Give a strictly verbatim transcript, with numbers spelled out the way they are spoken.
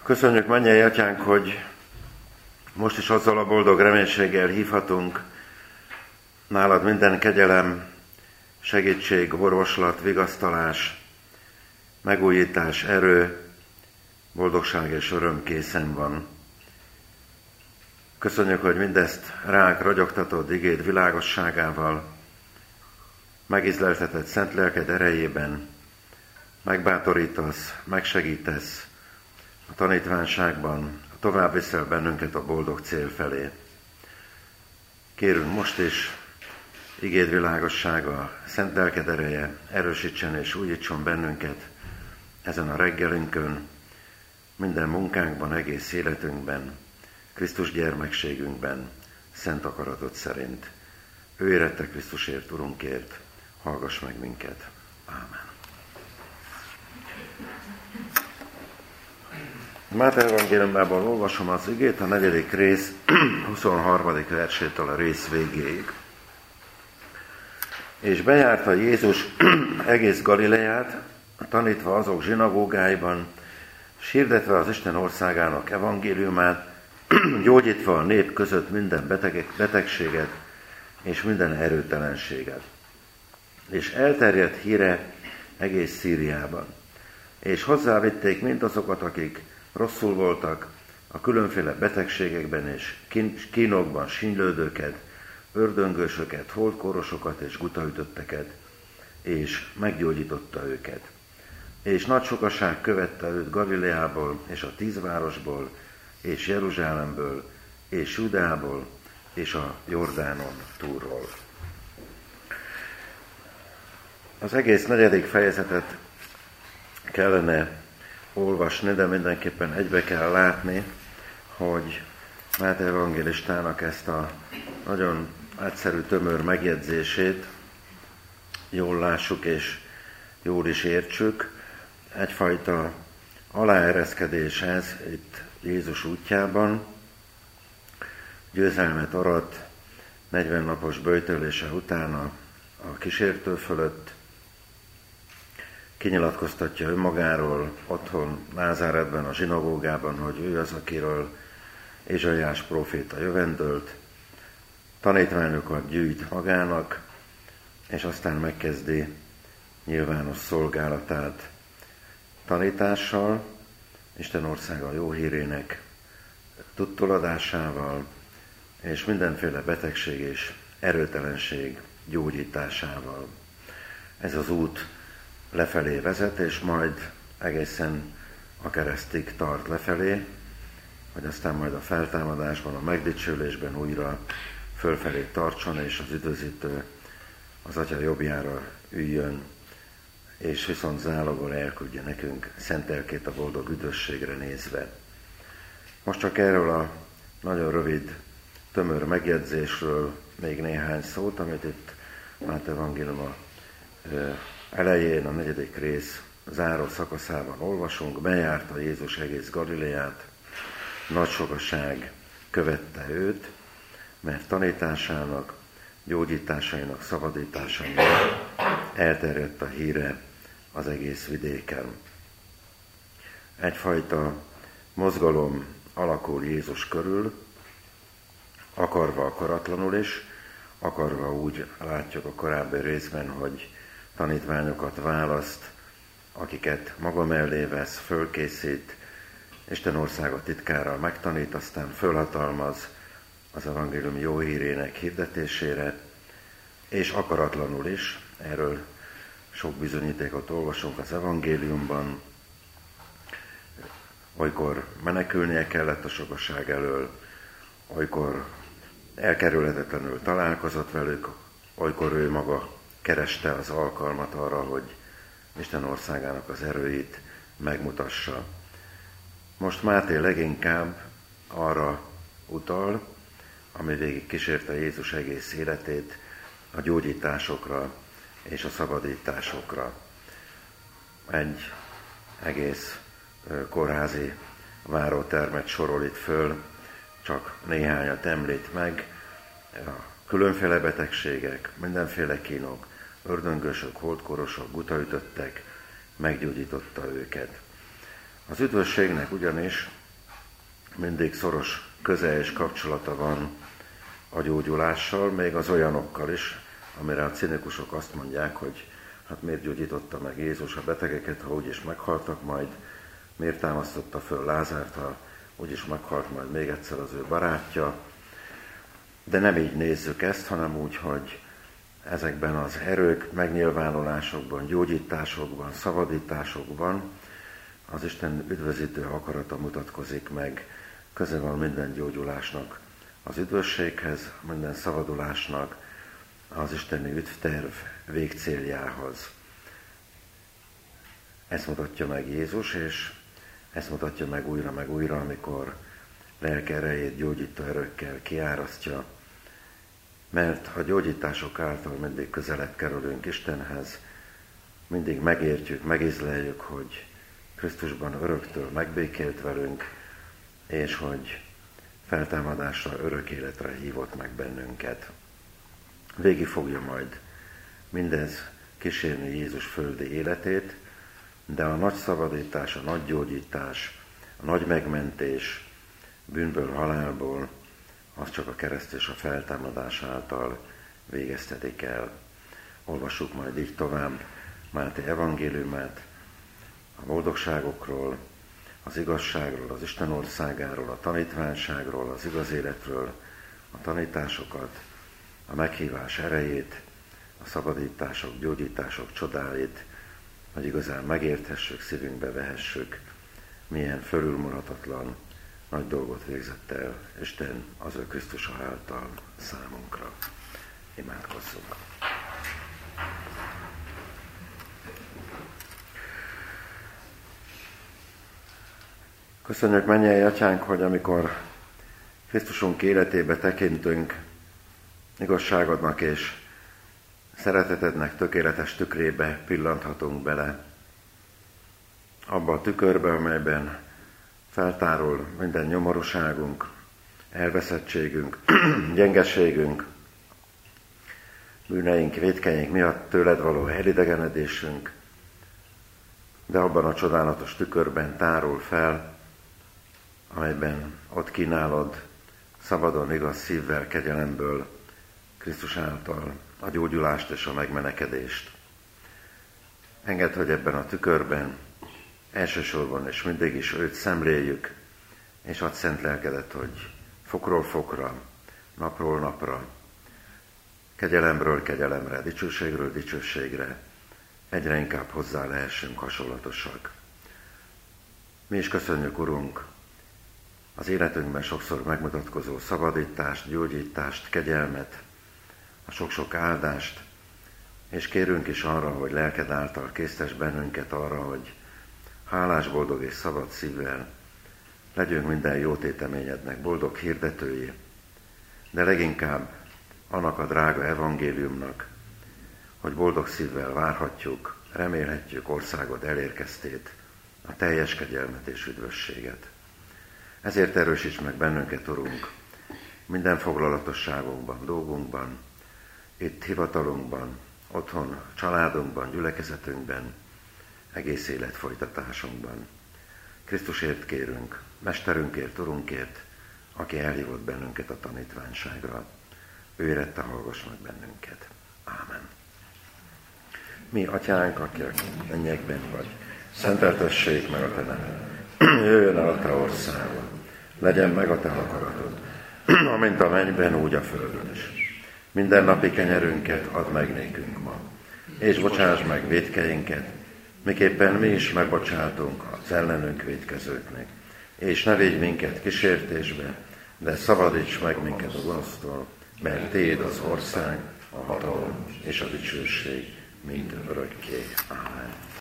Köszönjük, mennyei Atyánk, hogy most is azzal a boldog reménységgel hívhatunk nálad minden kegyelem, segítség, orvoslat, vigasztalás, megújítás, erő, boldogság és öröm készen van. Köszönjük, hogy mindezt ránk ragyogtatod igéd világosságával, megízlelteted szent lelked erejében, megbátorítasz, megsegítesz a tanítványságban, tovább viszel bennünket a boldog cél felé. Kérünk most is, igéd világossága, szent lelked ereje erősítsen és újítson bennünket ezen a reggelünkön, minden munkánkban, egész életünkben, Krisztus gyermekségünkben, szent akaratod szerint. Ő érette Krisztusért, Urunkért, hallgass meg minket. Ámen. Máté evangéliumában olvasom az igét, a negyedik rész huszonharmadik versétől a rész végéig. És bejárta Jézus egész Galileát, tanítva azok zsinagógáiban, s hirdetve az Isten országának evangéliumát, gyógyítva a nép között minden beteg, betegséget és minden erőtelenséget. És elterjedt híre egész Szíriában. És hozzávitték mindazokat, akik rosszul voltak, a különféle betegségekben és kínokban sínylődőket, ördöngősöket, holdkórosokat és gutaütötteket, és meggyógyította őket. És nagy sokaság követte őt Galileából, és a tíz városból, és Jeruzsálemből, és Judeából, és a Jordánon túlról. Az egész negyedik fejezetet kellene olvasni, de mindenképpen egybe kell látni, hogy Máté evangélistának ezt a nagyon egyszerű, tömör megjegyzését jól lássuk és jól is értsük. Egyfajta aláereszkedés ez itt Jézus útjában. Győzelmet arat negyven napos böjtölése után a, a kísértő fölött. Kinyilatkoztatja önmagáról otthon Názáretben, a zsinagógában, hogy ő az, akiről Ézsaiás próféta jövendölt. Tanítványokat gyűjt magának, és aztán megkezdi nyilvános szolgálatát tanítással, Isten országa jó hírének tudtoladásával, és mindenféle betegség és erőtelenség gyógyításával. Ez az út lefelé vezet, és majd egészen a keresztig tart lefelé, hogy aztán majd a feltámadásban, a megdicsőlésben újra fölfelé tartson, és az üdvözítő az Atya jobbjára üljön, és viszont zálogol elküldje nekünk szent lelkét a boldog üdvösségre nézve. Most csak erről a nagyon rövid, tömör megjegyzésről még néhány szót, amit itt Máté evangéliuma elején, a negyedik rész záró szakaszában olvasunk. Bejárta Jézus egész Galileát, nagy sokaság követte őt, mert tanításának, gyógyításainak, szabadításainak elterjedt a híre az egész vidéken. Egyfajta mozgalom alakul Jézus körül, akarva akaratlanul is, akarva úgy látjuk a korábbi részben, hogy tanítványokat választ, akiket maga mellé vesz, fölkészít, Isten országa titkára megtanít, aztán fölhatalmaz az evangélium jó hírének hirdetésére, és akaratlanul is, erről sok bizonyítékot olvasunk az evangéliumban, olykor menekülnie kellett a sokaság elől, olykor elkerülhetetlenül találkozott velük, olykor ő maga kereste az alkalmat arra, hogy Isten országának az erőit megmutassa. Most Máté leginkább arra utal, ami végig kísérte Jézus egész életét, a gyógyításokra és a szabadításokra. Egy egész kórházi várótermet sorol itt föl, csak néhányat említ meg, a különféle betegségek, mindenféle kínok, ördöngösök, holdkorosok, gutaütöttek, meggyógyította őket. Az üdvösségnek ugyanis mindig szoros köze és kapcsolata van a gyógyulással, még az olyanokkal is, amire a cinikusok azt mondják, hogy hát miért gyógyította meg Jézus a betegeket, ha úgyis meghaltak majd, miért támasztotta föl Lázárt, ha úgyis meghalt majd még egyszer az ő barátja. De nem így nézzük ezt, hanem úgy, hogy ezekben az erők, megnyilvánulásokban, gyógyításokban, szabadításokban az Isten üdvözítő akarata mutatkozik meg, köze van minden gyógyulásnak az üdvösséghez, minden szabadulásnak az isteni üdvterv végcéljához. Ezt mutatja meg Jézus, és ezt mutatja meg újra meg újra, amikor lelke erejét gyógyító erőkkel kiárasztja, mert a gyógyítások által mindig közelebb kerülünk Istenhez, mindig megértjük, megízleljük, hogy Krisztusban öröktől megbékélt velünk, és hogy feltámadásra, örök életre hívott meg bennünket. Végig fogja majd mindez kísérni Jézus földi életét, de a nagy szabadítás, a nagy gyógyítás, a nagy megmentés bűnből, halálból, az csak a kereszt és a feltámadás által végeztetik el. Olvassuk majd így tovább Máté evangéliumát, a boldogságokról, az igazságról, az Isten országáról, a tanítványságról, az igaz életről, a tanításokat, a meghívás erejét, a szabadítások, gyógyítások csodáit, hogy igazán megérthessük, szívünkbe vehessük, milyen fölülmúlhatatlan nagy dolgot végzett el Isten az ő Krisztusa által számunkra. Imádkozzunk! Köszönjük, mennyei Atyánk, hogy amikor Krisztusunk életébe tekintünk, igazságodnak és szeretetednek tökéletes tükrébe pillanthatunk bele, abba a tükörbe, amelyben feltárul minden nyomorúságunk, elveszettségünk, gyengeségünk, bűneink, vétkeink miatt tőled való elidegenedésünk, de abban a csodálatos tükörben tárul fel, amelyben ott kínálod szabadon, igaz szívvel, kegyelemből Krisztus által a gyógyulást és a megmenekedést. Engedd, hogy ebben a tükörben elsősorban és mindig is őt szemléljük, és add szent lelkedet, hogy fokról fokra, napról napra, kegyelemről kegyelemre, dicsőségről dicsőségre egyre inkább hozzá lehessünk hasonlatosak. Mi is köszönjük, Urunk, az életünkben sokszor megmutatkozó szabadítást, gyógyítást, kegyelmet, a sok-sok áldást, és kérünk is arra, hogy lelked által késztes bennünket arra, hogy hálás, boldog és szabad szívvel legyünk minden jó téteményednek boldog hirdetői, de leginkább annak a drága evangéliumnak, hogy boldog szívvel várhatjuk, remélhetjük országod elérkeztét, a teljes kegyelmet és üdvösséget. Ezért erősíts meg bennünket, Urunk, minden foglalatosságokban, dolgunkban, itt hivatalunkban, otthon, családunkban, gyülekezetünkben, egész életfolytatásunkban. Krisztusért kérünk, Mesterünkért, Urunkért, aki elhívott bennünket a tanítványságra. Ő érette, hallgass meg bennünket. Ámen. Mi, Atyánk, aki a mennyekben vagy, szenteltessék meg a te neved. Jöjjön el a te országod, legyen meg a te akaratod, amint a mennyben, úgy a földön is. Minden napi kenyerünket add meg nékünk ma, és bocsáss meg vétkeinket, miképpen mi is megbocsátunk az ellenünk vétkezőknek. És ne védj minket kísértésbe, de szabadíts meg minket a gonosztól, mert Téd az ország, a hatalom és a dicsőség mind örökké. Ámen.